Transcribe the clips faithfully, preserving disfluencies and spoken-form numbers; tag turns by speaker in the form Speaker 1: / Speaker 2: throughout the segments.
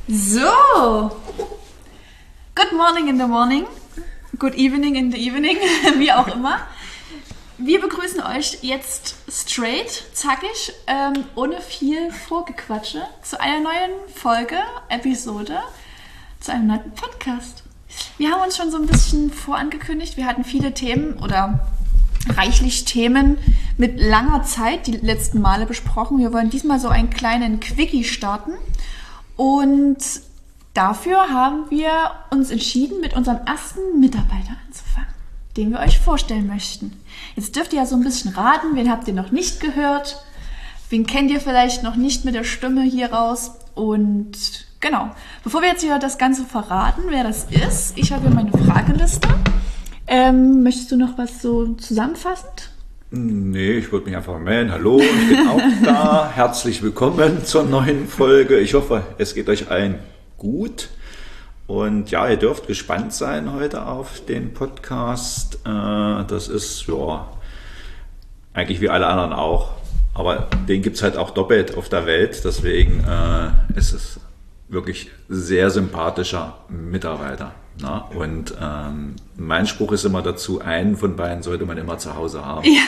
Speaker 1: So, good morning in the morning, good evening in the evening, wie auch immer. Wir begrüßen euch jetzt straight, zackig, ähm, ohne viel Vorgequatsche zu einer neuen Folge, Episode, zu einem neuen Podcast. Wir haben uns schon so ein bisschen vorangekündigt, wir hatten viele Themen oder reichlich Themen mit langer Zeit die letzten Male besprochen. Wir wollen diesmal so einen kleinen Quickie starten. Und dafür haben wir uns entschieden, mit unserem ersten Mitarbeiter anzufangen, den wir euch vorstellen möchten. Jetzt dürft ihr ja so ein bisschen raten, wen habt ihr noch nicht gehört, wen kennt ihr vielleicht noch nicht mit der Stimme hier raus. Und genau, bevor wir jetzt hier das Ganze verraten, wer das ist, ich habe hier meine Frageliste. Ähm, möchtest du noch was so zusammenfassend?
Speaker 2: Nee, ich würde mich einfach melden. Hallo, ich bin auch da. Herzlich willkommen zur neuen Folge. Ich hoffe, es geht euch allen gut. Und ja, ihr dürft gespannt sein heute auf den Podcast. Das ist ja eigentlich wie alle anderen auch. Aber den gibt es halt auch doppelt auf der Welt. Deswegen äh, ist es wirklich sehr sympathischer Mitarbeiter. Na, und ähm, mein Spruch ist immer dazu, einen von beiden sollte man immer zu Hause haben. Ja.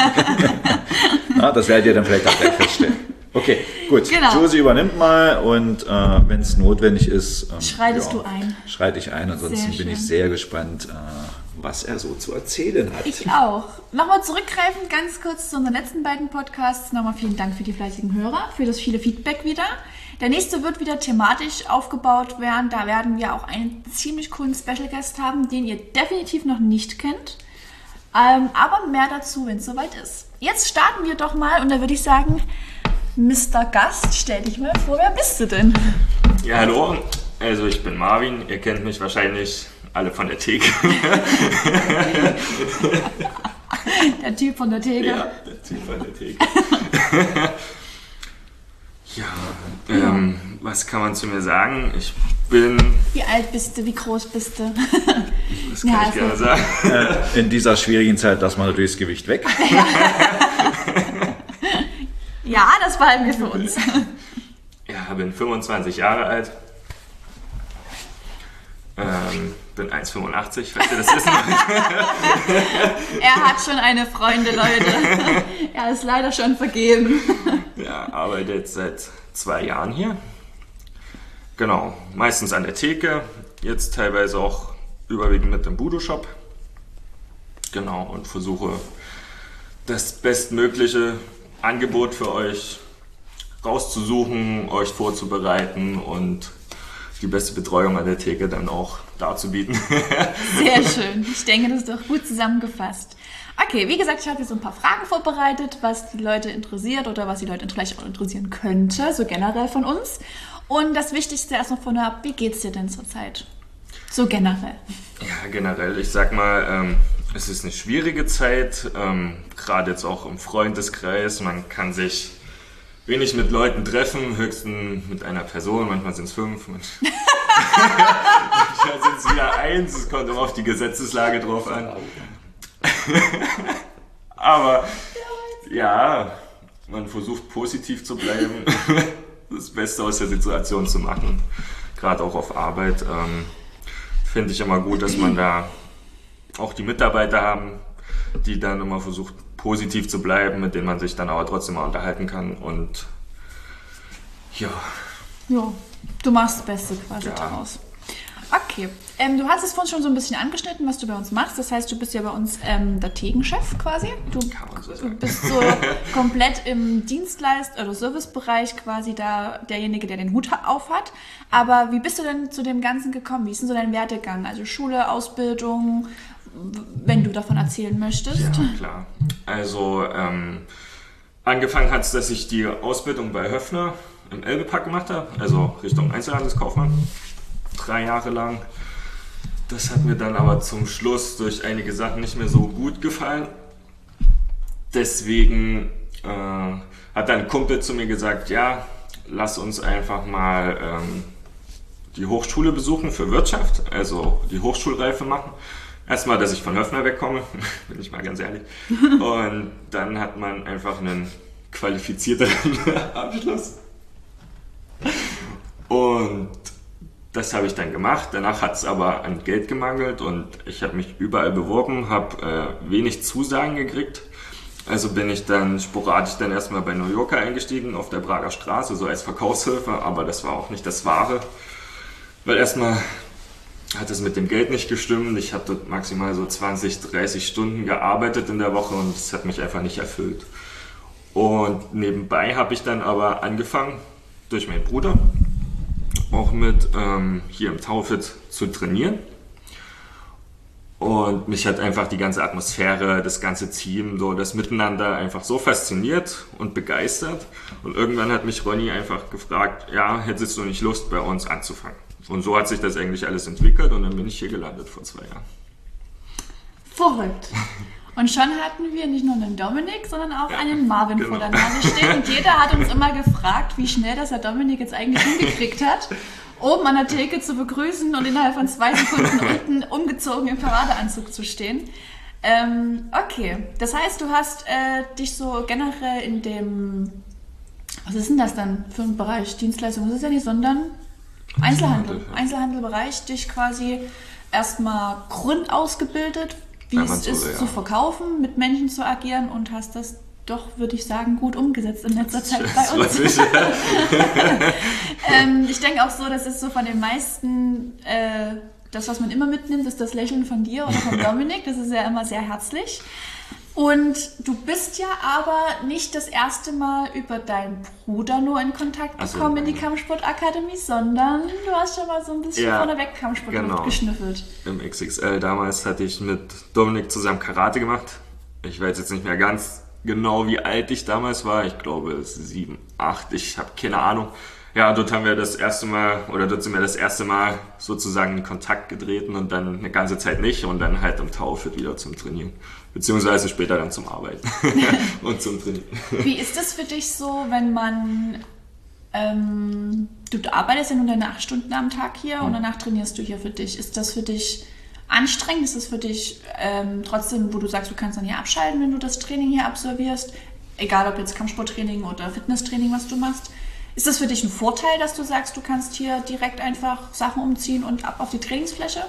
Speaker 2: Na, das werdet ihr dann vielleicht auch gleich feststellen. Okay, gut. Genau. Josie übernimmt mal und äh, wenn es notwendig ist, ähm,
Speaker 1: schreitest
Speaker 2: ja,
Speaker 1: du ein.
Speaker 2: Schreite ich ein. Ansonsten bin ich sehr gespannt, äh, was er so zu erzählen hat.
Speaker 1: Ich auch. Nochmal zurückgreifend ganz kurz zu unseren letzten beiden Podcasts. Nochmal vielen Dank für die fleißigen Hörer, für das viele Feedback wieder. Der nächste wird wieder thematisch aufgebaut werden. Da werden wir auch einen ziemlich coolen Special Guest haben, den ihr definitiv noch nicht kennt. Ähm, aber mehr dazu, wenn es soweit ist. Jetzt starten wir doch mal und da würde ich sagen, Mister Gast, stell dich mal vor, wer bist du denn?
Speaker 3: Ja, hallo. Also ich bin Marvin. Ihr kennt mich wahrscheinlich alle von der Theke.
Speaker 1: Der Typ von der Theke.
Speaker 3: Ja, der Typ von der Theke. Ja, ähm, was kann man zu mir sagen? Ich bin...
Speaker 1: Wie alt bist du? Wie groß bist du?
Speaker 3: Das kann ja, ich gerne sagen.
Speaker 2: Äh, in dieser schwierigen Zeit lassen wir natürlich das Gewicht weg.
Speaker 1: Ja, das behalten wir für uns.
Speaker 3: Ja, bin fünfundzwanzig Jahre alt. Ähm, bin eins Komma fünfundachtzig, falls ihr das wissen wollt.
Speaker 1: Er hat schon eine Freundin, Leute. Er ist leider schon vergeben.
Speaker 3: Ja, arbeite jetzt seit zwei Jahren hier. Genau, meistens an der Theke, jetzt teilweise auch überwiegend mit dem Budo-Shop. Genau, und versuche das bestmögliche Angebot für euch rauszusuchen, euch vorzubereiten und die beste Betreuung an der Theke dann auch darzubieten.
Speaker 1: Sehr schön. Ich denke, das ist doch gut zusammengefasst. Okay, wie gesagt, ich habe hier so ein paar Fragen vorbereitet, was die Leute interessiert oder was die Leute vielleicht auch interessieren könnte, so generell von uns. Und das Wichtigste erstmal von ab, wie geht's dir denn zurzeit? So generell.
Speaker 3: Ja, generell, ich sag mal, ähm, es ist eine schwierige Zeit, ähm, gerade jetzt auch im Freundeskreis. Man kann sich wenig mit Leuten treffen, höchstens mit einer Person, manchmal sind es fünf, manchmal sind es wieder eins, es kommt immer auf die Gesetzeslage drauf an. Aber ja, man versucht positiv zu bleiben, das Beste aus der Situation zu machen, gerade auch auf Arbeit. Ähm, finde ich immer gut, dass man da auch die Mitarbeiter haben, die dann immer versucht positiv zu bleiben, mit denen man sich dann aber trotzdem mal unterhalten kann und ja.
Speaker 1: Ja, du machst das Beste quasi
Speaker 3: ja.
Speaker 1: daraus. Okay, ähm, du hast es vorhin schon so ein bisschen angeschnitten, was du bei uns machst. Das heißt, du bist ja bei uns ähm, der Thekenchef quasi. Du,
Speaker 3: so
Speaker 1: du bist so komplett im Dienstleist- oder Servicebereich quasi da derjenige, der den Hut auf hat. Aber wie bist du denn zu dem Ganzen gekommen? Wie ist denn so dein Werdegang? Also Schule, Ausbildung, wenn du davon erzählen möchtest.
Speaker 3: Ja, klar. Also ähm, angefangen hat es, dass ich die Ausbildung bei Höffner im Elbepark gemacht habe, also Richtung Einzelhandelskaufmann, drei Jahre lang. Das hat mir dann aber zum Schluss durch einige Sachen nicht mehr so gut gefallen. Deswegen äh, hat dann ein Kumpel zu mir gesagt, ja, lass uns einfach mal ähm, die Hochschule besuchen für Wirtschaft, also die Hochschulreife machen. Erstmal, dass ich von Höffner wegkomme, bin ich mal ganz ehrlich. Und dann hat man einfach einen qualifizierteren Abschluss. Und das habe ich dann gemacht. Danach hat es aber an Geld gemangelt und ich habe mich überall beworben, habe äh, wenig Zusagen gekriegt. Also bin ich dann sporadisch dann erstmal bei New Yorker eingestiegen auf der Prager Straße, so als Verkaufshilfe, aber das war auch nicht das Wahre. Weil erstmal hat es mit dem Geld nicht gestimmt. Ich habe dort maximal so zwanzig, dreißig Stunden gearbeitet in der Woche und es hat mich einfach nicht erfüllt. Und nebenbei habe ich dann aber angefangen, durch meinen Bruder, auch mit ähm, hier im Taufit zu trainieren. Und mich hat einfach die ganze Atmosphäre, das ganze Team, so das Miteinander einfach so fasziniert und begeistert. Und irgendwann hat mich Ronny einfach gefragt, ja, hättest du nicht Lust, bei uns anzufangen? Und so hat sich das eigentlich alles entwickelt und dann bin ich hier gelandet vor zwei Jahren.
Speaker 1: Verrückt. Und schon hatten wir nicht nur einen Dominik, sondern auch
Speaker 3: ja,
Speaker 1: einen Marvin
Speaker 3: genau.
Speaker 1: vor der Nase stehen. Und jeder hat uns immer gefragt, wie schnell das der Dominik jetzt eigentlich hingekriegt hat, oben an der Theke zu begrüßen und innerhalb von zwei Sekunden unten umgezogen im Paradeanzug zu stehen. Ähm, okay, das heißt, du hast äh, dich so generell in dem, was ist denn das dann für ein Bereich, Dienstleistung, das ist ja nicht, sondern Einzelhandel,
Speaker 3: Einzelhandel, ja.
Speaker 1: Einzelhandelbereich, dich quasi erstmal grundausgebildet, wie
Speaker 3: Wenn
Speaker 1: es
Speaker 3: man so
Speaker 1: ist
Speaker 3: will, ja.
Speaker 1: zu verkaufen, mit Menschen zu agieren und hast das doch, würde ich sagen, gut umgesetzt in letzter Zeit bei uns.
Speaker 3: Ich, ja.
Speaker 1: ähm, ich denke auch so, das ist so von den meisten, äh, das, was man immer mitnimmt, ist das Lächeln von dir oder von Dominik. Das ist ja immer sehr herzlich. Und du bist ja aber nicht das erste Mal über deinen Bruder nur in Kontakt
Speaker 3: Ach so,
Speaker 1: gekommen in die
Speaker 3: nein.
Speaker 1: Kampfsportakademie, sondern du hast schon mal so ein bisschen
Speaker 3: Ja,
Speaker 1: vorneweg Kampfsport
Speaker 3: genau.
Speaker 1: geschnüffelt.
Speaker 3: Im X X L damals hatte ich mit Dominik zusammen Karate gemacht. Ich weiß jetzt nicht mehr ganz genau, wie alt ich damals war. Ich glaube sieben, acht, ich habe keine Ahnung. Ja, dort haben wir das erste Mal, oder dort sind wir das erste Mal sozusagen in Kontakt getreten und dann eine ganze Zeit nicht und dann halt im Taufit wieder zum Trainieren. Beziehungsweise später dann zum Arbeiten und zum Trainieren.
Speaker 1: Wie ist das für dich so, wenn man, ähm, du arbeitest ja nur deine acht Stunden am Tag hier und danach trainierst du hier für dich. Ist das für dich anstrengend? Ist das für dich ähm, trotzdem, wo du sagst, du kannst dann hier abschalten, wenn du das Training hier absolvierst? Egal ob jetzt Kampfsporttraining oder Fitnesstraining, was du machst. Ist das für dich ein Vorteil, dass du sagst, du kannst hier direkt einfach Sachen umziehen und ab auf die Trainingsfläche?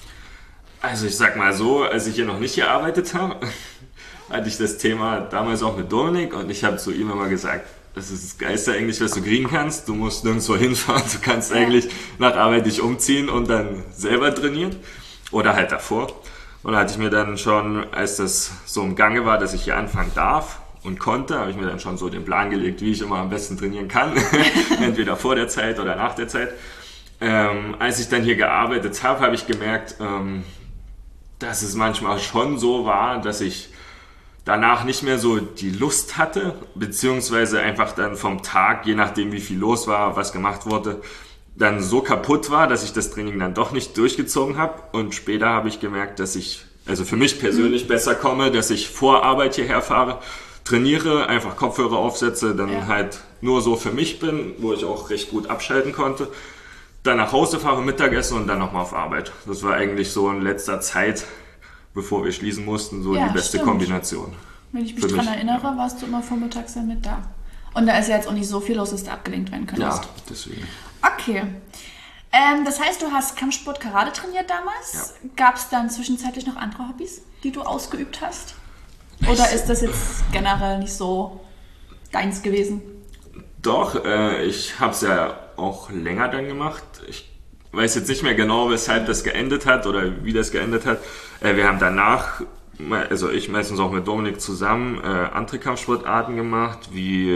Speaker 3: Also ich sag mal so, als ich hier noch nicht gearbeitet habe, hatte ich das Thema damals auch mit Dominik und ich habe zu ihm immer gesagt, das ist das Geilste eigentlich, was du kriegen kannst. Du musst nirgendwo hinfahren, du kannst ja. eigentlich nach Arbeit dich umziehen und dann selber trainieren oder halt davor. Und da hatte ich mir dann schon, als das so im Gange war, dass ich hier anfangen darf und konnte, habe ich mir dann schon so den Plan gelegt, wie ich immer am besten trainieren kann, entweder vor der Zeit oder nach der Zeit. Ähm, als ich dann hier gearbeitet habe, habe ich gemerkt, ähm, dass es manchmal schon so war, dass ich danach nicht mehr so die Lust hatte, beziehungsweise einfach dann vom Tag, je nachdem wie viel los war, was gemacht wurde, dann so kaputt war, dass ich das Training dann doch nicht durchgezogen habe. Und später habe ich gemerkt, dass ich, also für mich persönlich besser komme, dass ich vor Arbeit hierher fahre, trainiere, einfach Kopfhörer aufsetze, dann ja. halt nur so für mich bin, wo ich auch recht gut abschalten konnte. Dann nach Hause fahre, Mittagessen und dann nochmal auf Arbeit. Das war eigentlich so in letzter Zeit, bevor wir schließen mussten, so
Speaker 1: ja,
Speaker 3: die beste
Speaker 1: stimmt.
Speaker 3: Kombination.
Speaker 1: Wenn ich mich daran erinnere, ja. warst du immer vormittags dann mit da. Und da ist ja jetzt auch nicht so viel los, dass du abgelenkt werden könntest.
Speaker 3: Ja, deswegen.
Speaker 1: Okay. Ähm, das heißt, du hast Kampfsport Karate trainiert damals. Ja. Gab es dann zwischenzeitlich noch andere Hobbys, die du ausgeübt hast? Oder ist das jetzt generell nicht so deins gewesen?
Speaker 3: Doch, äh, ich habe es ja auch länger dann gemacht. Ich weiß jetzt nicht mehr genau, weshalb das geendet hat oder wie das geendet hat. Äh, wir haben danach, also ich meistens auch mit Dominik zusammen, äh, andere Kampfsportarten gemacht, wie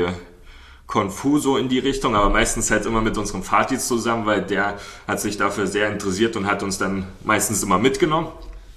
Speaker 3: Confuso in die Richtung, aber meistens halt immer mit unserem Vati zusammen, weil der hat sich dafür sehr interessiert und hat uns dann meistens immer mitgenommen.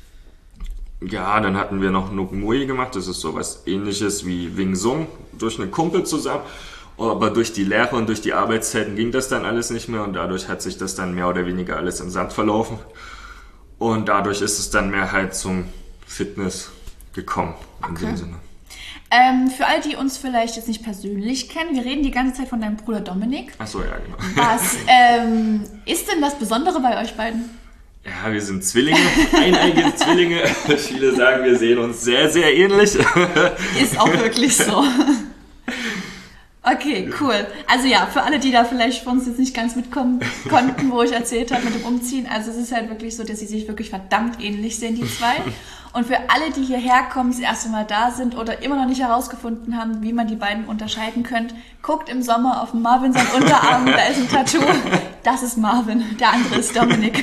Speaker 3: Ja, dann hatten wir noch Nuk Mui gemacht, das ist sowas ähnliches wie Wing Sung, durch einen Kumpel zusammen. Aber durch die Lehre und durch die Arbeitszeiten ging das dann alles nicht mehr und dadurch hat sich das dann mehr oder weniger alles im Sand verlaufen. Und dadurch ist es dann mehr halt zum Fitness gekommen, in
Speaker 1: okay.
Speaker 3: dem Sinne.
Speaker 1: Ähm, für alle, die uns vielleicht jetzt nicht persönlich kennen, wir reden die ganze Zeit von deinem Bruder Dominik.
Speaker 3: Ach so, ja, genau.
Speaker 1: Was ähm, ist denn das Besondere bei euch beiden?
Speaker 3: Ja, wir sind Zwillinge, eineige Zwillinge. Viele sagen, wir sehen uns sehr, sehr ähnlich.
Speaker 1: Ist auch wirklich so. Okay, cool. Also ja, für alle, die da vielleicht von uns jetzt nicht ganz mitkommen konnten, wo ich erzählt habe mit dem Umziehen, also es ist halt wirklich so, dass sie sich wirklich verdammt ähnlich sehen, die zwei. Und für alle, die hierher kommen, das erste Mal da sind oder immer noch nicht herausgefunden haben, wie man die beiden unterscheiden könnt, guckt im Sommer auf Marvin seinen Unterarm, da ist ein Tattoo. Das ist Marvin, der andere ist Dominik.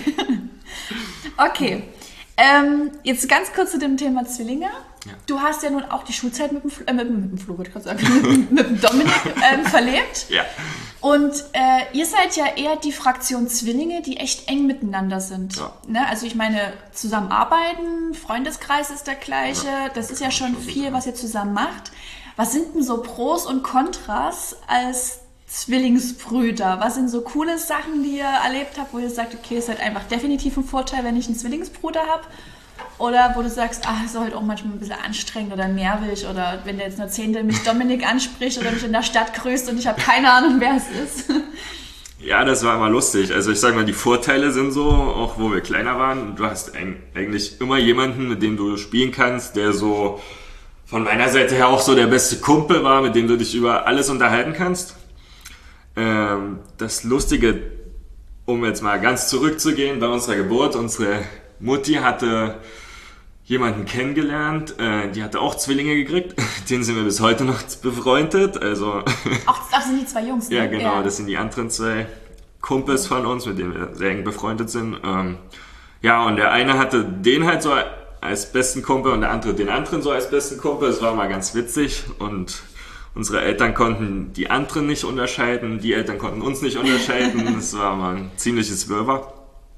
Speaker 1: Okay, ähm, jetzt ganz kurz zu dem Thema Zwillinge. Ja. Du hast ja nun auch die Schulzeit mit dem, Fl- äh, mit, mit dem Flo, würde ich gerade sagen, mit, mit dem Dominik ähm, verlebt.
Speaker 3: Ja.
Speaker 1: Und äh, ihr seid ja eher die Fraktion Zwillinge, die echt eng miteinander sind. Ja. Ne? Also ich meine, zusammenarbeiten, Freundeskreis ist der gleiche, ja. Das ist ja schon viel, was ihr zusammen macht. Was sind denn so Pros und Kontras als Zwillingsbrüder? Was sind so coole Sachen, die ihr erlebt habt, wo ihr sagt, okay, es ist halt einfach definitiv ein Vorteil, wenn ich einen Zwillingsbruder habe? Oder wo du sagst, ach, es ist halt auch manchmal ein bisschen anstrengend oder nervig oder wenn der jetzt nur Zehntel mich Dominik anspricht oder mich in der Stadt grüßt und ich habe keine Ahnung, wer es ist.
Speaker 3: Ja, das war immer lustig. Also ich sag mal, die Vorteile sind so, auch wo wir kleiner waren, du hast eigentlich immer jemanden, mit dem du spielen kannst, der so von meiner Seite her auch so der beste Kumpel war, mit dem du dich über alles unterhalten kannst. Ähm, das Lustige, um jetzt mal ganz zurückzugehen, bei unserer Geburt, unsere Mutti hatte jemanden kennengelernt, äh, die hatte auch Zwillinge gekriegt, denen sind wir bis heute noch befreundet. Also
Speaker 1: Ach, das sind die zwei Jungs, ne?
Speaker 3: Ja, genau,
Speaker 1: ja.
Speaker 3: Das sind die anderen zwei Kumpels von uns, mit denen wir sehr eng befreundet sind. Ähm, ja, und der eine hatte den halt so als besten Kumpel und der andere den anderen so als besten Kumpel. Das war mal ganz witzig und unsere Eltern konnten die anderen nicht unterscheiden, die Eltern konnten uns nicht unterscheiden. Das war mal ein ziemliches Wirrwarr.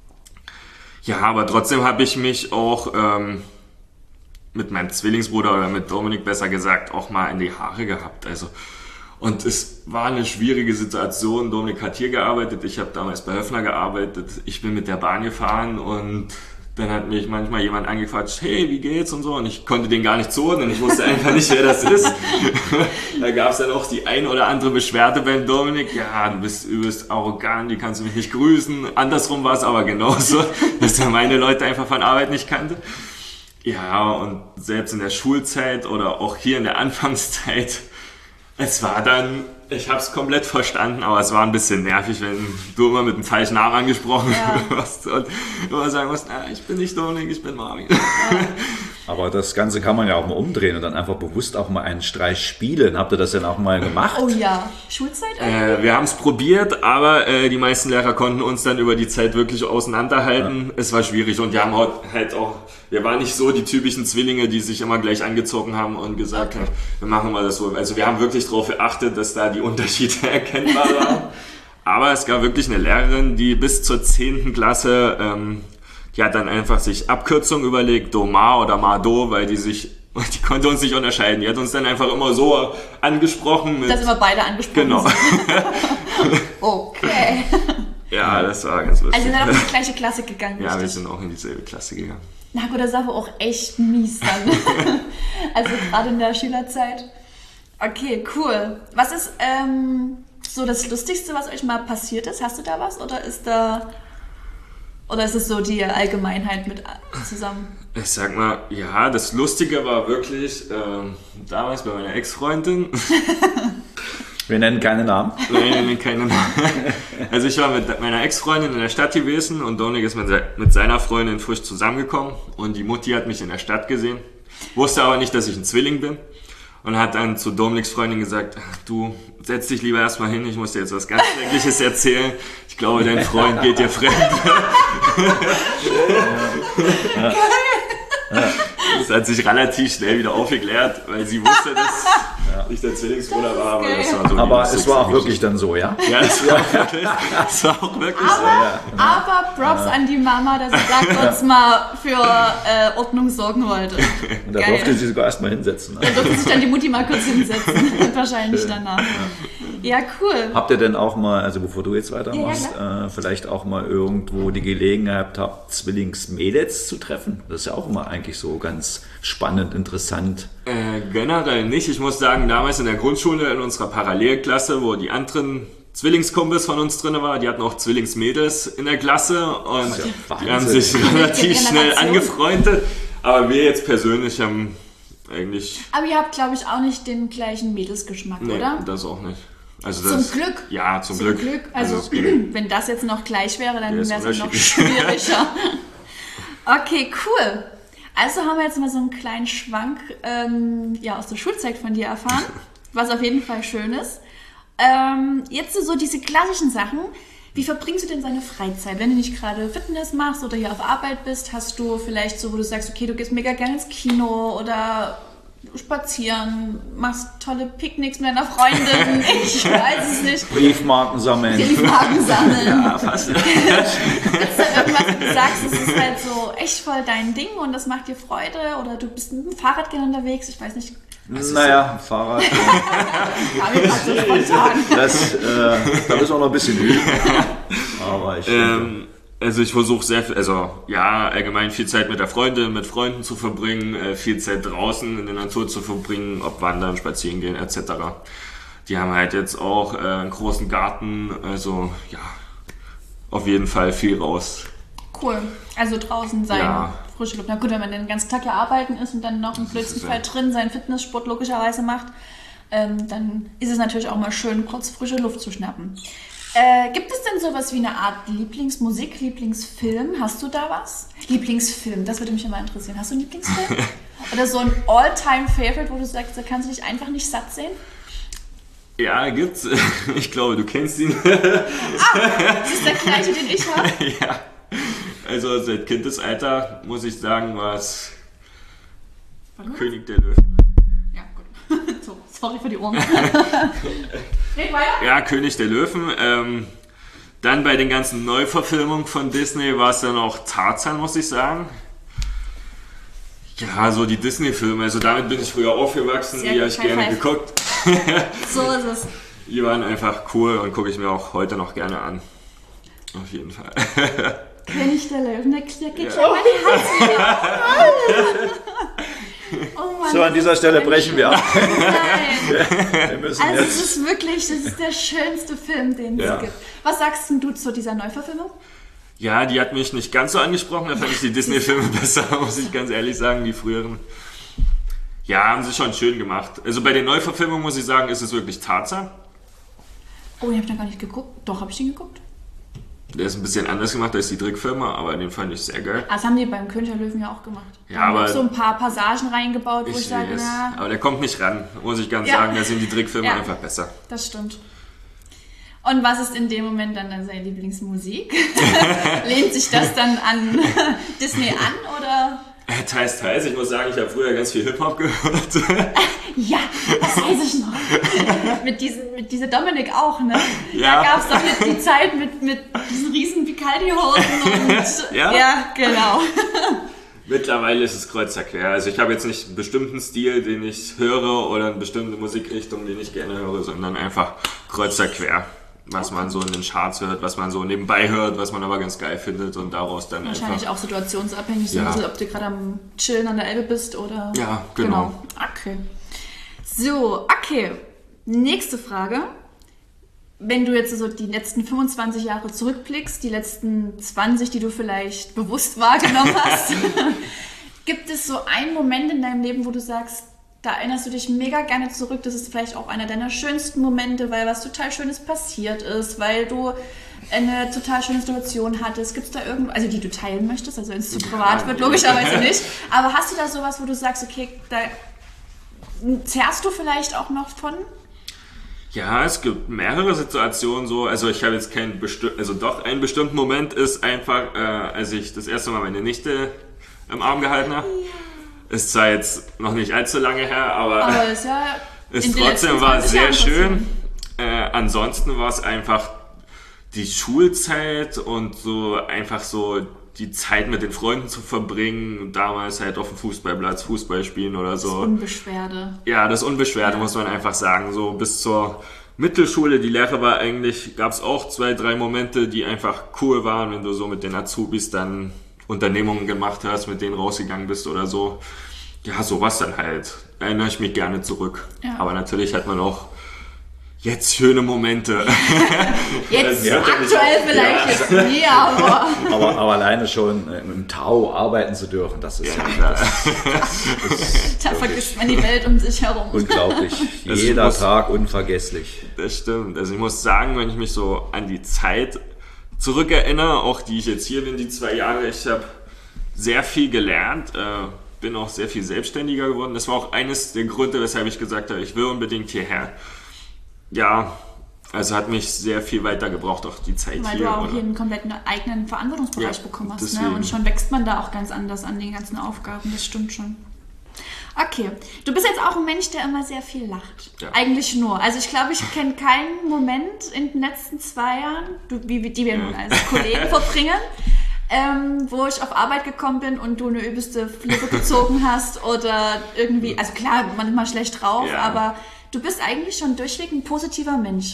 Speaker 3: Ja, aber trotzdem habe ich mich auch ähm, mit meinem Zwillingsbruder oder mit Dominik besser gesagt auch mal in die Haare gehabt. Also und es war eine schwierige Situation. Dominik hat hier gearbeitet, ich habe damals bei Höffner gearbeitet. Ich bin mit der Bahn gefahren und dann hat mich manchmal jemand angequatscht, hey, wie geht's und so. Und ich konnte den gar nicht zuordnen, ich wusste einfach nicht, wer das ist. Da gab es dann auch die ein oder andere Beschwerde beim Dominik. Ja, du bist übelst arrogant, die kannst du mich nicht grüßen. Andersrum war es aber genauso, dass er meine Leute einfach von Arbeit nicht kannte. Ja, und selbst in der Schulzeit oder auch hier in der Anfangszeit, es war dann, ich habe es komplett verstanden, aber es war ein bisschen nervig, wenn du immer mit dem falschen Namen angesprochen ja. wirst und immer sagen musst, na, ich bin nicht Dominik, ich bin Marvin. Ja.
Speaker 2: Aber das Ganze kann man ja auch mal umdrehen und dann einfach bewusst auch mal einen Streich spielen. Habt ihr das denn auch mal gemacht?
Speaker 1: Oh ja, Schulzeit?
Speaker 3: Äh, wir haben es probiert, aber äh, die meisten Lehrer konnten uns dann über die Zeit wirklich auseinanderhalten. Ja. Es war schwierig und wir haben halt auch, wir waren nicht so die typischen Zwillinge, die sich immer gleich angezogen haben und gesagt okay. haben, wir machen mal das so. Also wir haben wirklich darauf geachtet, dass da die Unterschiede erkennbar waren. Aber es gab wirklich eine Lehrerin, die bis zur zehnten Klasse, ähm, die hat dann einfach sich Abkürzungen überlegt, Domar oder Mardo, weil die sich, die konnte uns nicht unterscheiden. Die hat uns dann einfach immer so angesprochen. Mit,
Speaker 1: dass immer beide angesprochen
Speaker 3: genau.
Speaker 1: sind. Okay.
Speaker 3: Ja, das war ganz lustig.
Speaker 1: Also sind dann auch in die gleiche Klasse gegangen,
Speaker 3: Ja,
Speaker 1: richtig?
Speaker 3: wir sind auch in dieselbe Klasse gegangen.
Speaker 1: Na gut, das ist aber auch echt mies dann. Also gerade in der Schülerzeit. Okay, cool. Was ist ähm, so das Lustigste, was euch mal passiert ist? Hast du da was? Oder ist da oder ist es so die Allgemeinheit mit zusammen?
Speaker 3: Ich sag mal, ja, das Lustige war wirklich ähm, damals bei meiner Ex-Freundin.
Speaker 2: Wir nennen keine Namen.
Speaker 3: Nein, wir nennen keine Namen. Also ich war mit meiner Ex-Freundin in der Stadt gewesen und Dominik ist mit seiner Freundin frisch zusammengekommen und die Mutti hat mich in der Stadt gesehen, wusste aber nicht, dass ich ein Zwilling bin. Und hat dann zu Dominiks Freundin gesagt, du, setz dich lieber erstmal hin, ich muss dir jetzt was ganz Schreckliches erzählen. Ich glaube, dein Freund geht dir fremd. Ja. Ja. Das hat sich relativ schnell wieder aufgeklärt, weil sie wusste, dass ja. ich der Zwillingsbruder war. Aber, das war, so
Speaker 2: aber es war auch wirklich dann so, ja?
Speaker 3: Ja, es war auch wirklich, es war auch wirklich
Speaker 1: aber,
Speaker 3: so. Ja.
Speaker 1: Aber Props ja. an die Mama, dass sie da kurz mal für äh, Ordnung sorgen wollte.
Speaker 2: Und da Geil. durfte sie sogar erstmal hinsetzen.
Speaker 1: Da durfte sich dann die Mutti mal kurz hinsetzen. Wahrscheinlich Schön. danach. Ja. ja, cool.
Speaker 2: Habt ihr denn auch mal, also bevor du jetzt weitermachst, ja, äh, vielleicht auch mal irgendwo die Gelegenheit habt, Zwillingsmädels zu treffen? Das ist ja auch immer eigentlich so ganz spannend, interessant.
Speaker 3: Äh, generell nicht. Ich muss sagen, damals in der Grundschule in unserer Parallelklasse, wo die anderen Zwillingskumpels von uns drin waren, die hatten auch Zwillingsmädels in der Klasse und ja die haben sich relativ schnell angefreundet. Aber wir jetzt persönlich haben eigentlich...
Speaker 1: Aber ihr habt, glaube ich, auch nicht den gleichen Mädelsgeschmack,
Speaker 3: nee,
Speaker 1: oder?
Speaker 3: das auch nicht. Also
Speaker 1: Zum
Speaker 3: das,
Speaker 1: Glück.
Speaker 3: Ja, zum,
Speaker 1: Zum
Speaker 3: Glück.
Speaker 1: Glück. Also,
Speaker 3: es geht-
Speaker 1: wenn das jetzt noch gleich wäre, dann
Speaker 3: Ja, ist
Speaker 1: wäre es noch
Speaker 3: unterschiedlich.
Speaker 1: schwieriger. Okay, cool. Also haben wir jetzt mal so einen kleinen Schwank ähm, ja, aus der Schulzeit von dir erfahren, was auf jeden Fall schön ist. Ähm, jetzt so diese klassischen Sachen. Wie verbringst du denn deine Freizeit? Wenn du nicht gerade Fitness machst oder hier auf Arbeit bist, hast du vielleicht so, wo du sagst, okay, du gehst mega gerne ins Kino oder spazieren, machst tolle Picknicks mit deiner Freundin, ich weiß es nicht.
Speaker 2: Briefmarken sammeln.
Speaker 1: Briefmarken sammeln.
Speaker 3: Ja, fast.
Speaker 1: Gibt es da irgendwas, wo du sagst, das ist halt so echt voll dein Ding und das macht dir Freude oder du bist mit dem Fahrrad gerne unterwegs, ich weiß nicht.
Speaker 2: Naja, Fahrrad.
Speaker 1: Kam mir grad so spontan.
Speaker 2: Das, äh, da müssen wir noch ein bisschen üben. Aber ich denke,
Speaker 3: Ähm, also ich versuche sehr viel, also ja, allgemein viel Zeit mit der Freundin, mit Freunden zu verbringen, äh, viel Zeit draußen in der Natur zu verbringen, ob wandern, spazieren gehen et cetera. Die haben halt jetzt auch äh, einen großen Garten, also ja, auf jeden Fall viel raus.
Speaker 1: Cool. Also draußen sein,
Speaker 3: Ja.
Speaker 1: frische Luft. Na gut, wenn man den ganzen Tag ja arbeiten ist und dann noch im blödsten
Speaker 3: ist
Speaker 1: Fall
Speaker 3: ja-
Speaker 1: drin seinen Fitnesssport logischerweise macht, ähm, dann ist es natürlich auch mal schön, kurz frische Luft zu schnappen. Äh, gibt es denn sowas wie eine Art Lieblingsmusik, Lieblingsfilm? Hast du da was? Lieblingsfilm, das würde mich immer interessieren. Hast du einen Lieblingsfilm? Oder so ein All-Time-Favorite, wo du sagst, da kannst du dich einfach nicht satt sehen?
Speaker 3: Ja, gibt's. Ich glaube, du kennst ihn.
Speaker 1: Das ist der gleiche, den ich habe.
Speaker 3: Ja. Also seit Kindesalter, muss ich sagen, war es König der Löwen.
Speaker 1: Ja, gut. So, sorry für die Ohren. Red weiter.
Speaker 3: Ja, König der Löwen. Ähm, dann bei den ganzen Neuverfilmungen von Disney war es dann auch Tarzan, muss ich sagen. Ja, so die Disney-Filme, also damit bin ich früher aufgewachsen,
Speaker 1: Sehr
Speaker 3: die
Speaker 1: gut,
Speaker 3: habe ich
Speaker 1: High
Speaker 3: gerne
Speaker 1: five.
Speaker 3: geguckt.
Speaker 1: So ist es.
Speaker 3: Die waren einfach cool und gucke ich mir auch heute noch gerne an. Auf jeden Fall.
Speaker 1: König der Löwen, der, der geht
Speaker 3: Ja.
Speaker 1: schon mal die Hals wieder. Oh Mann.
Speaker 2: so, an dieser Stelle brechen wir ab.
Speaker 1: Nein.
Speaker 2: Wir müssen
Speaker 1: Also es
Speaker 2: jetzt.
Speaker 1: ist wirklich, das ist der schönste Film, den
Speaker 2: Ja.
Speaker 1: es gibt. Was sagst denn du zu dieser Neuverfilmung?
Speaker 3: Ja, die hat mich nicht ganz so angesprochen, da fand ich die Disney-Filme besser, muss ich ganz ehrlich sagen, die früheren. Ja, haben sie schon schön gemacht. Also bei den Neuverfilmungen muss ich sagen, ist es wirklich Tarzan.
Speaker 1: Oh, den habe ich noch gar nicht geguckt. Doch, habe ich den geguckt.
Speaker 3: Der ist ein bisschen anders gemacht als die Trickfilme, aber den fand ich sehr geil.
Speaker 1: Ah, das haben die beim König der Löwen ja auch gemacht. Da
Speaker 3: Ja,
Speaker 1: haben die
Speaker 3: aber-
Speaker 1: auch so ein paar Passagen reingebaut, wo ich,
Speaker 3: Ich
Speaker 1: sage,
Speaker 3: weiß,
Speaker 1: na,
Speaker 3: aber der kommt nicht ran, muss ich ganz
Speaker 1: Ja.
Speaker 3: sagen. Da sind die Trickfilme
Speaker 1: Ja.
Speaker 3: einfach besser.
Speaker 1: das stimmt. Und was ist in dem Moment dann, dann seine Lieblingsmusik? Lehnt sich das dann an Disney an oder?
Speaker 3: Äh, Teils, teils. Ich muss sagen, ich habe früher ganz viel Hip-Hop gehört.
Speaker 1: Ja, das weiß ich noch. mit, diesen, mit dieser Dominik auch, ne?
Speaker 3: Ja.
Speaker 1: Da gab es doch jetzt die Zeit mit, mit diesen riesen Picaldi-Hosen und...
Speaker 3: Ja.
Speaker 1: ja, genau.
Speaker 3: Mittlerweile ist es kreuz quer. Also ich habe jetzt nicht einen bestimmten Stil, den ich höre oder eine bestimmte Musikrichtung, den ich gerne höre, sondern einfach kreuz quer. Was man so in den Charts hört, was man so nebenbei hört, was man aber ganz geil findet und daraus dann
Speaker 1: Wahrscheinlich
Speaker 3: einfach...
Speaker 1: auch situationsabhängig, so
Speaker 3: Ja.
Speaker 1: ein bisschen, ob du gerade am Chillen an der Elbe bist oder...
Speaker 3: Ja, genau.
Speaker 1: Okay. So, okay. Nächste Frage. Wenn du jetzt so die letzten fünfundzwanzig Jahre zurückblickst, die letzten zwanzig, die du vielleicht bewusst wahrgenommen hast, gibt es so einen Moment in deinem Leben, wo du sagst, da erinnerst du dich mega gerne zurück, das ist vielleicht auch einer deiner schönsten Momente, weil was total Schönes passiert ist, weil du eine total schöne Situation hattest. Gibt es da irgendwo, also die du teilen möchtest, also wenn es zu privat wird,
Speaker 3: nee.
Speaker 1: logischerweise nicht, aber hast du da sowas, wo du sagst, okay, da zehrst du vielleicht auch noch von?
Speaker 3: Ja, es gibt mehrere Situationen so. Also ich habe jetzt keinen bestimmten, also doch einen bestimmten Moment ist einfach, äh, als ich das erste Mal meine Nichte im Arm gehalten habe. Ist zwar jetzt noch nicht allzu lange her, aber,
Speaker 1: Aber ist ja
Speaker 3: es
Speaker 1: in den
Speaker 3: trotzdem
Speaker 1: letzten
Speaker 3: war
Speaker 1: zwanzig
Speaker 3: sehr
Speaker 1: Jahren
Speaker 3: schön. Äh, ansonsten war es einfach die Schulzeit und so einfach so die Zeit mit den Freunden zu verbringen. Damals halt auf dem Fußballplatz Fußball spielen oder so.
Speaker 1: Unbeschwerde.
Speaker 3: Ja, das Unbeschwerte muss man einfach sagen. So bis zur Mittelschule, die Lehre war eigentlich, gab es auch zwei, drei Momente, die einfach cool waren, wenn du so mit den Azubis dann Unternehmungen gemacht hast, mit denen rausgegangen bist oder so. Ja, sowas dann halt. Erinnere ich mich gerne zurück.
Speaker 1: Ja.
Speaker 3: Aber natürlich hat man auch jetzt schöne Momente.
Speaker 1: Jetzt
Speaker 2: Ja,
Speaker 1: aktuell vielleicht
Speaker 2: ja.
Speaker 1: jetzt nie, aber
Speaker 2: Aber, aber alleine schon äh, im Tau arbeiten zu dürfen, das ist ja,
Speaker 3: Ja, klar.
Speaker 1: da vergisst man die Welt um sich herum.
Speaker 2: unglaublich.
Speaker 3: Das
Speaker 2: Jeder
Speaker 3: muss-
Speaker 2: Tag unvergesslich.
Speaker 3: Das stimmt. Also ich muss sagen, wenn ich mich so an die Zeit zurückerinnere, auch die ich jetzt hier bin, die zwei Jahre, ich habe sehr viel gelernt, äh, bin auch sehr viel selbstständiger geworden. Das war auch eines der Gründe, weshalb ich gesagt habe, ich will unbedingt hierher. Ja, also hat mich sehr viel weitergebracht, auch die Zeit
Speaker 1: Weil
Speaker 3: hier.
Speaker 1: du auch
Speaker 3: oder?
Speaker 1: hier einen kompletten eigenen Verantwortungsbereich
Speaker 3: Ja,
Speaker 1: bekommen hast. Ne?
Speaker 3: deswegen.
Speaker 1: Und schon wächst man da auch ganz anders an den ganzen Aufgaben, das stimmt schon. Okay, du bist jetzt auch ein Mensch, der immer sehr viel lacht.
Speaker 3: Ja.
Speaker 1: Eigentlich nur. Also ich glaube, ich kenne keinen Moment in den letzten zwei Jahren, du, wie, wie die wir nun als Kollegen verbringen, ähm, wo ich auf Arbeit gekommen bin und du eine übelste Flippe gezogen hast oder irgendwie, also klar, manchmal schlecht drauf,
Speaker 3: Ja.
Speaker 1: aber du bist eigentlich schon durchweg ein positiver Mensch.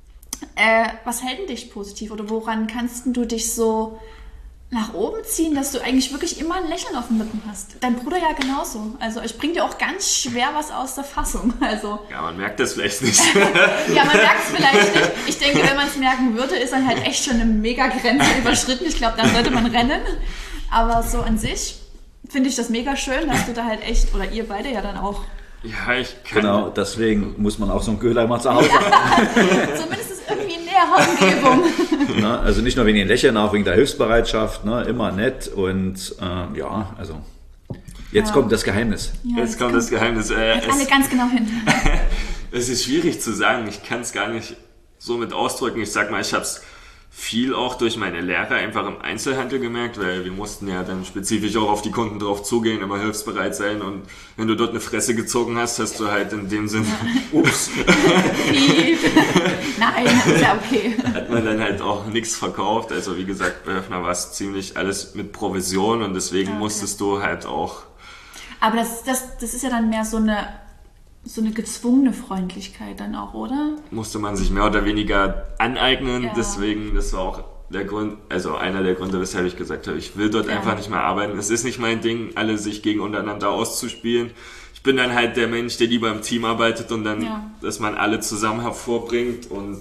Speaker 1: Äh, was hält denn dich positiv oder woran kannst du dich so nach oben ziehen, dass du eigentlich wirklich immer ein Lächeln auf den Lippen hast? Dein Bruder ja genauso. Also ich bringe dir auch ganz schwer was aus der Fassung. Also
Speaker 3: Ja, man merkt das vielleicht nicht.
Speaker 1: ja, man merkt es vielleicht nicht. Ich denke, wenn man es merken würde, ist dann halt echt schon eine mega Grenze überschritten. Ich glaube, dann sollte man rennen. Aber so an sich finde ich das mega schön, dass du da halt echt, oder ihr beide ja dann auch,
Speaker 3: Ja, ich kann.
Speaker 2: Genau, deswegen muss man auch so einen Köhler mal zu Hause haben.
Speaker 1: zumindest ist irgendwie in näherer Umgebung.
Speaker 2: Ne? Also nicht nur wegen den Lächeln, auch wegen der Hilfsbereitschaft, ne? Immer nett und äh, ja, also jetzt
Speaker 1: Ja.
Speaker 2: kommt das Geheimnis.
Speaker 1: Ja,
Speaker 3: Jetzt kommt das Geheimnis. Äh,
Speaker 1: Jetzt alle
Speaker 3: es,
Speaker 1: ganz genau hin.
Speaker 3: es ist schwierig zu sagen. Ich kann es gar nicht so mit ausdrücken. Ich sag mal, ich habe es viel auch durch meine Lehre einfach im Einzelhandel gemerkt, weil wir mussten ja dann spezifisch auch auf die Kunden drauf zugehen, immer hilfsbereit sein und wenn du dort eine Fresse gezogen hast, hast du halt in dem Sinn, ups,
Speaker 1: Piep. Nein, ist ja okay.
Speaker 3: hat man dann halt auch nichts verkauft. Also wie gesagt, bei Höfner war es ziemlich alles mit Provision und deswegen
Speaker 1: Okay.
Speaker 3: musstest du halt auch,
Speaker 1: Aber das, das, das ist ja dann mehr so eine, so eine gezwungene Freundlichkeit dann auch, oder?
Speaker 3: musste man sich mehr oder weniger aneignen.
Speaker 1: Ja.
Speaker 3: Deswegen, das war auch der Grund, also einer der Gründe, weshalb ich gesagt habe, ich will dort
Speaker 1: Ja.
Speaker 3: einfach nicht mehr arbeiten. Es ist nicht mein Ding, alle sich gegen untereinander auszuspielen. Ich bin dann halt der Mensch, der lieber im Team arbeitet und dann,
Speaker 1: Ja.
Speaker 3: dass man alle zusammen hervorbringt. Und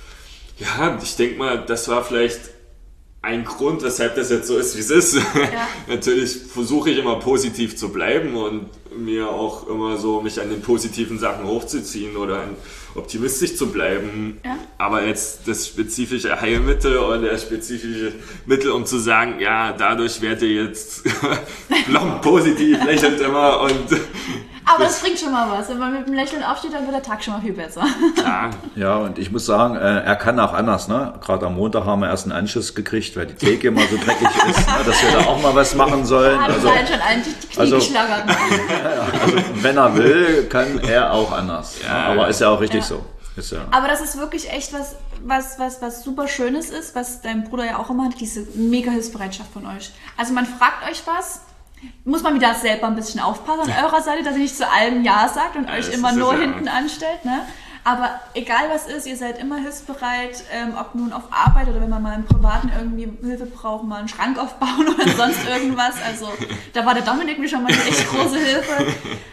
Speaker 3: ja, ich denke mal, das war vielleicht ein Grund, weshalb das jetzt so ist, wie es ist. Natürlich versuche ich immer positiv zu bleiben und mir auch immer so mich an den positiven Sachen hochzuziehen oder an optimistisch zu bleiben.
Speaker 1: Ja.
Speaker 3: Aber jetzt das spezifische Heilmittel oder das spezifische Mittel, um zu sagen, ja, dadurch werdet ihr jetzt plump positiv, lächelt immer und
Speaker 1: Aber das bringt schon mal was. Wenn man mit dem Lächeln aufsteht, dann wird der Tag schon mal viel besser.
Speaker 3: klar.
Speaker 2: Ja, und ich muss sagen, äh, er kann auch anders. Ne? Gerade am Montag haben wir erst einen Anschiss gekriegt, weil die Theke immer so dreckig ist, ne? Dass wir da auch mal was machen sollen.
Speaker 1: Da hat
Speaker 2: Also,
Speaker 1: also, schon eigentlich die Knie
Speaker 2: also-
Speaker 1: geschlagert.
Speaker 2: also wenn er will, kann er auch anders. Ne?
Speaker 3: Ja.
Speaker 2: Aber ist ja auch richtig
Speaker 1: Ja.
Speaker 2: so. Ist ja.
Speaker 1: Aber das ist wirklich echt was, was, was, was super Schönes ist, was dein Bruder ja auch immer hat, diese mega Hilfsbereitschaft von euch. Also man fragt euch was, muss man wieder selber ein bisschen aufpassen an eurer Seite, dass ihr nicht zu allem Ja sagt und
Speaker 3: Ja,
Speaker 1: euch
Speaker 3: das
Speaker 1: immer
Speaker 3: ist
Speaker 1: nur
Speaker 3: es ja.
Speaker 1: hinten anstellt, ne? Aber egal was ist, ihr seid immer hilfsbereit, ähm, ob nun auf Arbeit oder wenn man mal im Privaten irgendwie Hilfe braucht, mal einen Schrank aufbauen oder sonst irgendwas. Also da war der Dominik mir schon mal eine echt große Hilfe.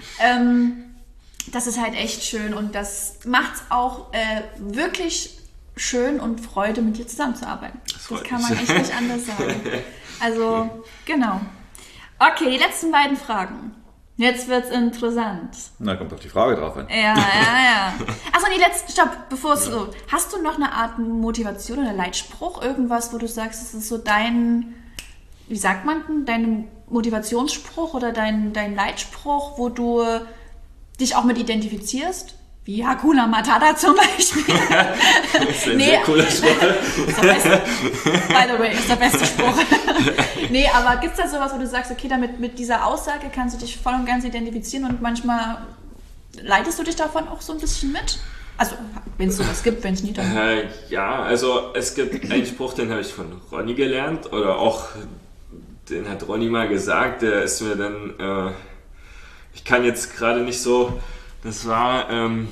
Speaker 1: Ähm, das ist halt echt schön und das macht es auch äh, wirklich schön und Freude, mit dir zusammenzuarbeiten. Das,
Speaker 3: freut
Speaker 1: kann
Speaker 3: mich.
Speaker 1: man echt nicht anders sagen. Also, genau. Okay, die letzten beiden Fragen. Jetzt wird's interessant.
Speaker 2: Na, kommt doch die Frage drauf an.
Speaker 1: Ja, ja, ja. Achso, die letzten, stopp, bevor es so. Hast du noch eine Art Motivation oder Leitspruch? Irgendwas, wo du sagst, es ist so dein, wie sagt man denn, dein Motivationsspruch oder dein, dein Leitspruch, wo du dich auch mit identifizierst? Wie Hakuna Matata zum Beispiel.
Speaker 3: Das ist ein
Speaker 1: Nee.
Speaker 3: sehr cooler Spruch.
Speaker 1: Ist der beste, by the way, ist der beste Spruch. Nee, aber gibt es da sowas, wo du sagst, okay, damit mit dieser Aussage kannst du dich voll und ganz identifizieren und manchmal leitest du dich davon auch so ein bisschen mit? Also, wenn es sowas gibt, wenn es nie, dann...
Speaker 3: Äh, ja, also es gibt einen Spruch, den habe ich von Ronny gelernt oder auch, den hat Ronny mal gesagt, der ist mir dann, äh, ich kann jetzt gerade nicht so, das war, ähm,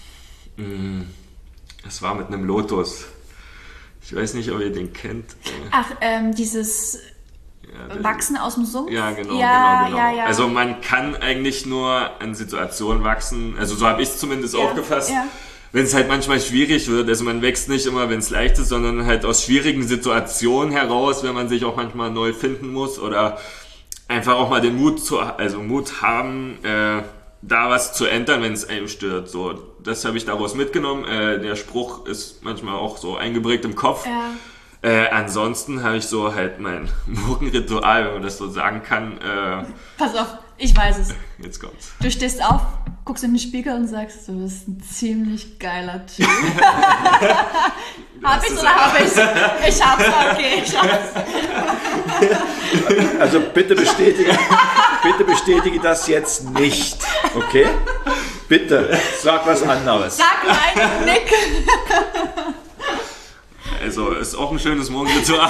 Speaker 3: mh, das war mit einem Lotus. Ich weiß nicht, ob ihr den kennt.
Speaker 1: Ach, ähm, dieses
Speaker 3: Ja, der-
Speaker 1: Wachsen aus dem Sumpf?
Speaker 3: Ja, genau,
Speaker 1: ja,
Speaker 3: genau, genau.
Speaker 1: Ja, ja.
Speaker 3: Also man kann eigentlich nur an Situationen wachsen, also so habe ich es zumindest
Speaker 1: Ja,
Speaker 3: aufgefasst,
Speaker 1: ja.
Speaker 3: wenn es halt manchmal schwierig wird, also man wächst nicht immer, wenn es leicht ist, sondern halt aus schwierigen Situationen heraus, wenn man sich auch manchmal neu finden muss oder einfach auch mal den Mut zu, also Mut haben, äh, da was zu ändern, wenn es einem stört. So, das habe ich daraus mitgenommen. Äh, der Spruch ist manchmal auch so eingeprägt im Kopf.
Speaker 1: Ja.
Speaker 3: Äh, ansonsten habe ich so halt mein Morgenritual, wenn man das so sagen kann. Äh,
Speaker 1: Pass auf, ich weiß es.
Speaker 3: Jetzt kommt's.
Speaker 1: Du stehst auf, guckst in den Spiegel und sagst, du bist ein ziemlich geiler Typ. Hab ich's oder hab ich's? Ich hab's, okay, ich hab's.
Speaker 2: Also bitte bestätige, bitte bestätige das jetzt nicht, okay? Bitte, sag was anderes.
Speaker 1: Sag nein, Nick.
Speaker 3: Also, ist auch ein schönes Morgenritual.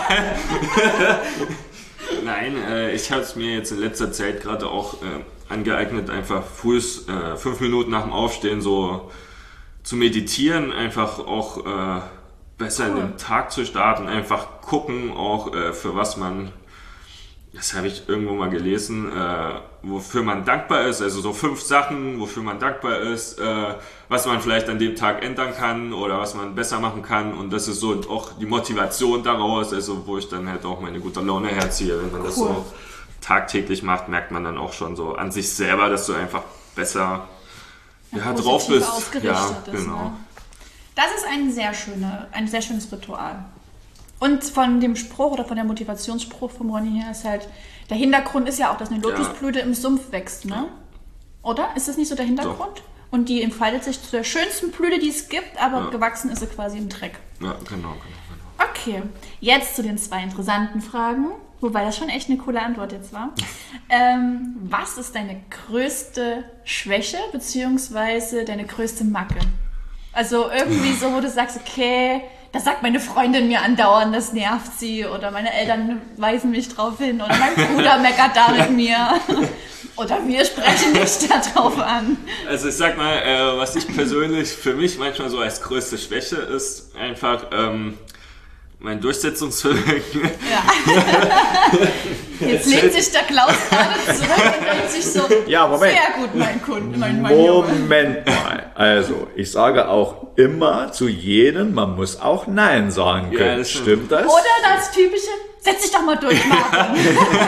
Speaker 3: Nein, äh, ich habe es mir jetzt in letzter Zeit gerade auch äh, angeeignet, einfach früh, äh, fünf Minuten nach dem Aufstehen so zu meditieren, einfach auch äh, besser
Speaker 1: Cool.
Speaker 3: in den Tag zu starten, einfach gucken auch äh, für was man, das habe ich irgendwo mal gelesen, äh, wofür man dankbar ist, also so fünf Sachen, wofür man dankbar ist, äh, was man vielleicht an dem Tag ändern kann oder was man besser machen kann, und das ist so auch die Motivation daraus, also wo ich dann halt auch meine gute Laune herziehe. Wenn man das
Speaker 1: Cool.
Speaker 3: so tagtäglich macht, merkt man dann auch schon so an sich selber, dass du einfach besser ja,
Speaker 1: Ja,
Speaker 3: drauf
Speaker 1: positiv
Speaker 3: bist.
Speaker 1: ausgerichtet
Speaker 3: Ja,
Speaker 1: ist,
Speaker 3: genau.
Speaker 1: ne? Das ist ein sehr, schöne, ein sehr schönes Ritual. Und von dem Spruch oder von der Motivationsspruch von Ronny her ist halt, der Hintergrund ist ja auch, dass eine Lotusblüte im Sumpf wächst, ne? Oder? Ist das nicht so der Hintergrund? Und die entfaltet sich zu der schönsten Blüte, die es gibt, aber
Speaker 3: Ja.
Speaker 1: gewachsen ist sie quasi im Dreck.
Speaker 3: Ja, genau, genau, genau.
Speaker 1: Okay, jetzt zu den zwei interessanten Fragen, wobei das schon echt eine coole Antwort jetzt war. ähm, was ist deine größte Schwäche beziehungsweise deine größte Macke? Also irgendwie so, wo du sagst, okay, das sagt meine Freundin mir andauernd, das nervt sie, oder meine Eltern weisen mich drauf hin, oder mein Bruder meckert da mit mir, oder wir sprechen nicht darauf an.
Speaker 3: Also ich sag mal, äh, was ich persönlich für mich manchmal so als größte Schwäche ist, einfach ähm, mein Durchsetzungsvermögen.
Speaker 1: Ja. Jetzt lehnt sich der Klaus gerade zurück und denkt sich so,
Speaker 2: Ja, Moment.
Speaker 1: sehr gut, mein Kunde, mein, mein Junge.
Speaker 2: Moment mal. Also, ich sage auch immer zu jedem, man muss auch Nein sagen
Speaker 3: Ja,
Speaker 2: können.
Speaker 3: das stimmt.
Speaker 2: Stimmt das?
Speaker 1: Oder das typische, setz dich doch mal durch, Marvin.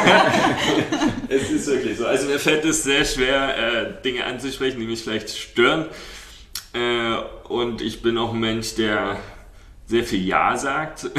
Speaker 3: Es ist wirklich so. Also mir fällt es sehr schwer, äh, Dinge anzusprechen, die mich vielleicht stören. Äh, und ich bin auch ein Mensch, der sehr viel Ja sagt.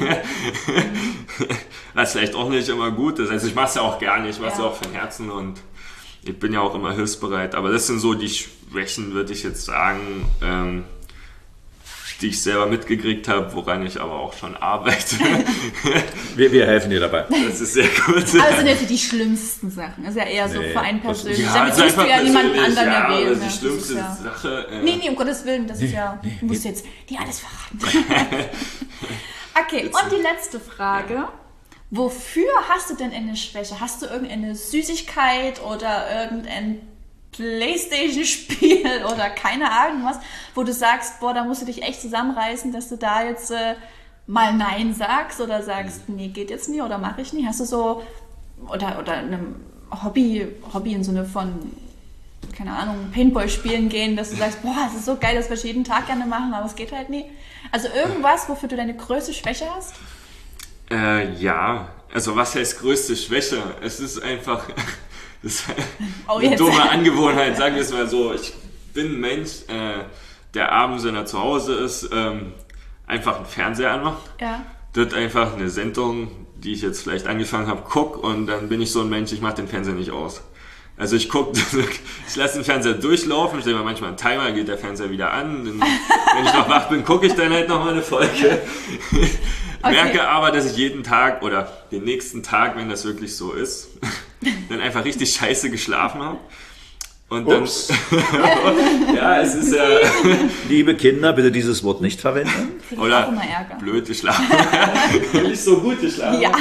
Speaker 3: Was vielleicht auch nicht immer gut ist. Also ich mache es ja auch gerne, ich mache es
Speaker 1: Ja.
Speaker 3: ja auch von Herzen und ich bin ja auch immer hilfsbereit. Aber das sind so die Schwächen, würde ich jetzt sagen, ähm, die ich selber mitgekriegt habe, woran ich aber auch schon arbeite.
Speaker 2: Wir, wir helfen dir dabei.
Speaker 3: Das ist sehr gut.
Speaker 1: Also sind jetzt die schlimmsten Sachen. Das ist ja eher so
Speaker 2: Nee,
Speaker 1: für einen
Speaker 2: das ist-
Speaker 1: persönlich.
Speaker 3: Ja,
Speaker 1: Damit
Speaker 3: also
Speaker 1: tust du
Speaker 3: einfach
Speaker 1: ja niemanden
Speaker 3: persönlich,
Speaker 1: anderen
Speaker 3: ja,
Speaker 1: erwähnen.
Speaker 3: aber
Speaker 1: ne?
Speaker 3: die
Speaker 1: Das
Speaker 3: schlimmste
Speaker 1: ist ja,
Speaker 3: Sache. Äh,
Speaker 1: nee, nee, um Gottes Willen, das ist ja, du musst jetzt die alles verraten. Okay, und die letzte Frage. Wofür hast du denn eine Schwäche? Hast du irgendeine Süßigkeit oder irgendein Playstation-Spiel oder keine Ahnung was, wo du sagst, boah, da musst du dich echt zusammenreißen, dass du da jetzt äh, mal Nein sagst oder sagst, nee, geht jetzt nie oder mache ich nie? Hast du so, oder, oder einem Hobby, Hobby im Sinne von, keine Ahnung, Paintball spielen gehen, dass du sagst, boah, das ist so geil, das würde ich jeden Tag gerne machen, aber es geht halt nie. Also irgendwas, wofür du deine größte Schwäche hast?
Speaker 3: Äh, ja, also was heißt größte Schwäche? Es ist einfach das ist
Speaker 1: Oh,
Speaker 3: eine
Speaker 1: jetzt.
Speaker 3: dumme Angewohnheit, sagen wir es mal so. Ich bin ein Mensch, äh, der abends, wenn er zu Hause ist, ähm, einfach einen Fernseher anmacht.
Speaker 1: Ja.
Speaker 3: Dort einfach eine Sendung, die ich jetzt vielleicht angefangen habe, guck, und dann bin ich so ein Mensch, ich mache den Fernseher nicht aus. Also ich gucke, ich lasse den Fernseher durchlaufen, ich stelle mir manchmal einen Timer, geht der Fernseher wieder an. Dann, wenn ich noch wach bin, gucke ich dann halt noch mal eine Folge.
Speaker 1: Okay.
Speaker 3: Merke aber, dass ich jeden Tag oder den nächsten Tag, wenn das wirklich so ist, dann einfach richtig scheiße geschlafen habe. Und dann,
Speaker 2: Ups.
Speaker 3: ja, es ist ja,
Speaker 2: Liebe Kinder, bitte dieses Wort nicht verwenden.
Speaker 1: Krieg ich
Speaker 3: oder
Speaker 1: auch immer Ärger.
Speaker 3: blöd geschlafen. Nicht so gut geschlafen.
Speaker 1: Ja.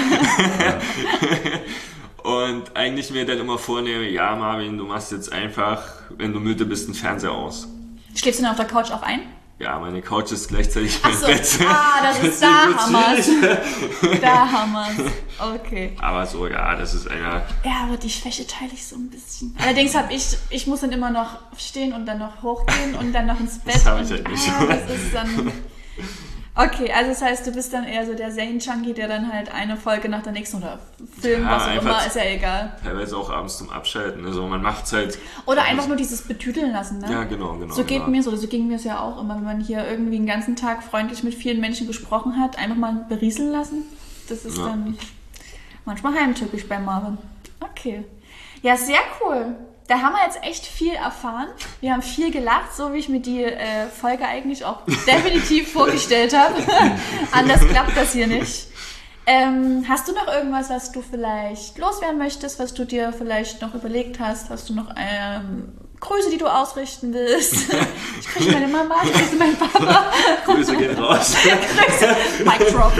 Speaker 3: Und eigentlich mir dann immer vornehme, ja Marvin, du machst jetzt einfach, wenn du müde bist, den Fernseher aus.
Speaker 1: Schläfst du denn auf der Couch auch ein?
Speaker 3: Ja, meine Couch ist gleichzeitig mein
Speaker 1: Ach so.
Speaker 3: Bett.
Speaker 1: Ah, das ist, da haben wir's. Da haben wir's. Okay.
Speaker 3: Aber so, ja, das ist einer...
Speaker 1: Ja, aber die Schwäche teile ich so ein bisschen. Allerdings habe ich, ich muss dann immer noch stehen und dann noch hochgehen und dann noch ins Bett.
Speaker 3: Das habe ich
Speaker 1: und,
Speaker 3: halt nicht.
Speaker 1: Ah, das ist dann... Okay, also das heißt, du bist dann eher so der Serien-Junkie, der dann halt eine Folge nach der nächsten oder Film,
Speaker 3: Ja,
Speaker 1: was auch
Speaker 3: einfach-
Speaker 1: immer, ist ja egal.
Speaker 3: Teilweise auch abends zum Abschalten. Also man macht's halt...
Speaker 1: Oder einfach nur dieses Betüdeln lassen, ne?
Speaker 3: Ja, genau, genau.
Speaker 1: So geht
Speaker 3: genau.
Speaker 1: mir so, so ging mir es ja auch immer, wenn man hier irgendwie den ganzen Tag freundlich mit vielen Menschen gesprochen hat, einfach mal berieseln lassen. Das ist
Speaker 3: Ja.
Speaker 1: dann manchmal heimtückisch bei Marvin. Okay. Ja, sehr cool. Da haben wir jetzt echt viel erfahren. Wir haben viel gelacht, so wie ich mir die äh, Folge eigentlich auch definitiv vorgestellt habe. Anders klappt das hier nicht. Ähm, hast du noch irgendwas, was du vielleicht loswerden möchtest, was du dir vielleicht noch überlegt hast? Hast du noch ähm, Grüße, die du ausrichten willst? Ich grüße meine Mama, ich grüße meinen Papa.
Speaker 3: Grüße gehen raus.
Speaker 1: Grüße. Mic drop.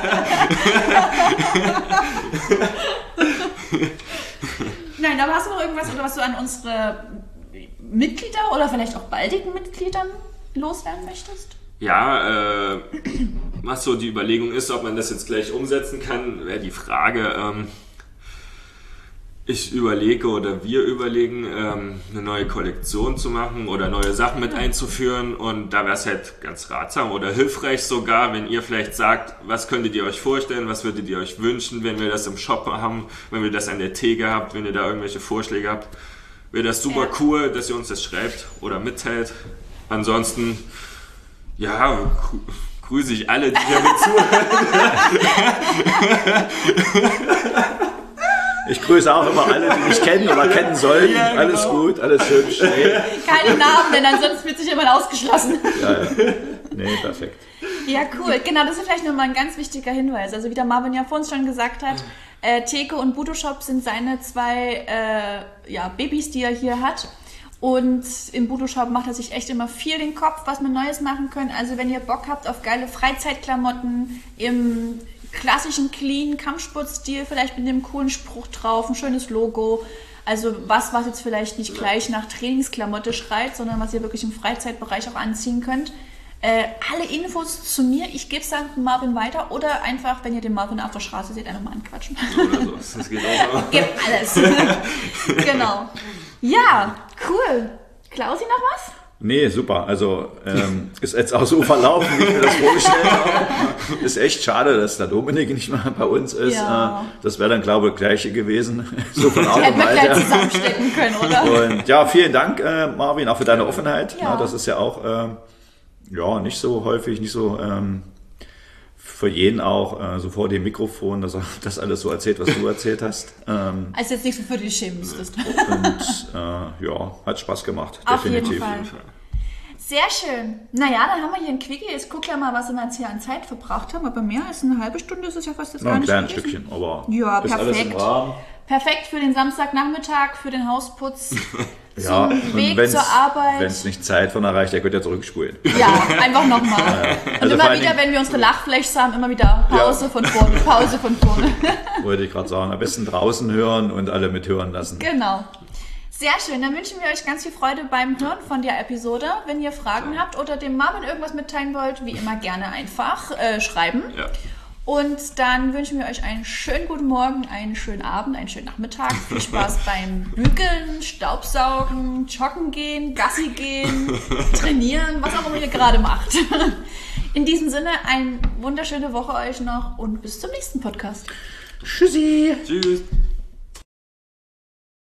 Speaker 1: Nein, aber hast du noch irgendwas, oder was du an unsere Mitglieder oder vielleicht auch baldigen Mitgliedern loswerden möchtest?
Speaker 3: Ja, äh, was so die Überlegung ist, ob man das jetzt gleich umsetzen kann, wäre die Frage. Ähm, ich überlege oder wir überlegen, ähm, eine neue Kollektion zu machen oder neue Sachen mit einzuführen, und da wäre es halt ganz ratsam oder hilfreich sogar, wenn ihr vielleicht sagt, was könntet ihr euch vorstellen, was würdet ihr euch wünschen, wenn wir das im Shop haben, wenn wir das an der Theke habt, wenn ihr da irgendwelche Vorschläge habt. Wäre das super
Speaker 1: Ja.
Speaker 3: cool, dass ihr uns das schreibt oder mitteilt. Ansonsten, ja, grü- grüße ich alle, die hier mit zuhören.
Speaker 2: Ich grüße auch immer alle, die mich kennen oder kennen sollten.
Speaker 3: Ja, genau.
Speaker 2: Alles gut, alles hübsch. Nee,
Speaker 1: Keine Namen, denn ansonsten wird sich jemand ausgeschlossen.
Speaker 2: ja, ja. Nee, perfekt.
Speaker 1: Ja, cool. Genau, das ist vielleicht nochmal ein ganz wichtiger Hinweis. Also wie der Marvin ja vorhin schon gesagt hat, äh, Theke und Budo Shop sind seine zwei äh, ja, Babys, die er hier hat. Und im Budo Shop macht er sich echt immer viel den Kopf, was wir Neues machen können. Also wenn ihr Bock habt auf geile Freizeitklamotten im klassischen clean Kampfsportstil, vielleicht mit einem coolen Spruch drauf, ein schönes Logo. Also was, was jetzt vielleicht nicht gleich nach Trainingsklamotte schreit, sondern was ihr wirklich im Freizeitbereich auch anziehen könnt. Äh, alle Infos zu mir, ich gebe es dann Marvin weiter, oder einfach, wenn ihr den Marvin auf der Straße seht, einfach mal anquatschen.
Speaker 3: Oder so. Das geht auch.
Speaker 1: Gib alles. Genau. Ja, cool. Klausi, noch was?
Speaker 2: Nee, super. Also ähm, ist jetzt auch so verlaufen, wie ich mir das vorgestellt habe. Ist echt schade, dass der Dominik nicht mehr bei uns ist.
Speaker 1: Ja.
Speaker 2: Äh, das wäre dann, glaube ich, gleiche gewesen. So von Art
Speaker 1: Hätten
Speaker 2: und
Speaker 1: wir gleich
Speaker 2: Weise.
Speaker 1: zusammenstecken können, oder?
Speaker 2: Und ja, vielen Dank, äh, Marvin, auch für deine Offenheit.
Speaker 1: Ja.
Speaker 2: Ja, das ist ja auch ähm, ja, nicht so häufig, nicht so ähm, für jeden auch äh, so vor dem Mikrofon, dass er das alles so erzählt, was du erzählt hast. Ähm,
Speaker 1: Also jetzt nicht so für dich schämen müsstest.
Speaker 2: und äh, ja, hat Spaß gemacht,
Speaker 1: Auf jeden
Speaker 2: definitiv.
Speaker 1: Fall. Sehr schön. Naja, dann haben wir hier ein Quickie. Jetzt guck ja mal, was wir jetzt hier an Zeit verbraucht haben. Aber mehr als eine halbe Stunde ist es ja fast jetzt
Speaker 2: Noch
Speaker 1: gar
Speaker 2: ein
Speaker 1: nicht
Speaker 2: kleines
Speaker 1: gewesen.
Speaker 2: Stückchen, aber
Speaker 1: Ja,
Speaker 2: ist alles im
Speaker 1: perfekt.
Speaker 2: Rahmen.
Speaker 1: Perfekt für den Samstagnachmittag, für den Hausputz,
Speaker 2: Ja,
Speaker 1: zum Weg
Speaker 2: wenn's,
Speaker 1: zur Arbeit.
Speaker 2: Wenn es nicht Zeit von erreicht, der könnt ja zurückspulen.
Speaker 1: Ja, einfach nochmal. Und
Speaker 2: Also vor
Speaker 1: immer
Speaker 2: allen
Speaker 1: wieder,
Speaker 2: Dingen-
Speaker 1: wenn wir unsere Lachfläche haben, immer wieder Pause
Speaker 2: Ja.
Speaker 1: von vorne, Pause von vorne.
Speaker 2: Wollte ich gerade sagen. Am besten draußen hören und alle mithören lassen.
Speaker 1: Genau. Sehr schön. Dann wünschen wir euch ganz viel Freude beim Hören von der Episode. Wenn ihr Fragen habt oder dem Marvin irgendwas mitteilen wollt, wie immer gerne einfach äh, schreiben.
Speaker 3: Ja.
Speaker 1: Und dann wünschen wir euch einen schönen guten Morgen, einen schönen Abend, einen schönen Nachmittag. Viel Spaß beim Bügeln, Staubsaugen, Joggen gehen, Gassi gehen, trainieren, was auch immer ihr gerade macht. In diesem Sinne, eine wunderschöne Woche euch noch und bis zum nächsten Podcast.
Speaker 2: Tschüssi!
Speaker 3: Tschüss.